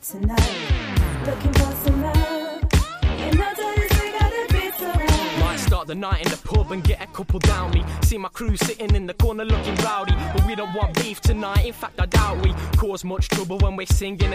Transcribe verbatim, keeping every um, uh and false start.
tonight. Looking for some love. You know that we gotta be so right. Might start the night in the pub and get a couple down me. See my crew sitting in the corner looking rowdy, but we don't want beef tonight. In fact, I doubt we cause much trouble when we're singing.